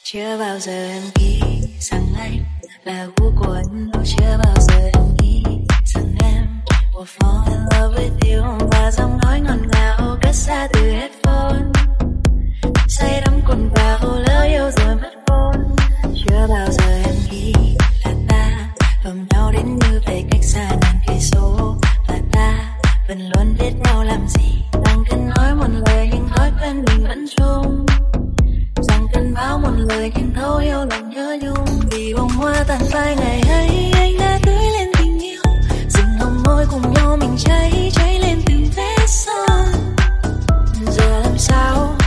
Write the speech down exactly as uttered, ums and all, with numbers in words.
Chưa bao giờ em nghĩ rằng anh là gu của anh đâu. Chưa bao giờ em nghĩ rằng em will fall in love with you. Và giọng nói ngọt ngào cất ra từ headphone, say đắm cuốn vào lỡ yêu rồi mất hồn. Chưa bao giờ em nghĩ là ta ôm nhau đến như vậy cách xa ngàn cây số. Và ta vẫn luôn biết nhau làm gì, đang cần nói một lời nhưng thói quen mình vẫn chung. Rằng cần báo một lời nhưng thấu hiểu lòng nhớ nhung. Vì bông hoa tàn phai ngày ấy anh đã tưới lên tình yêu, rừng hồng môi cùng nhau mình cháy cháy lên từng vết son. Giờ làm sao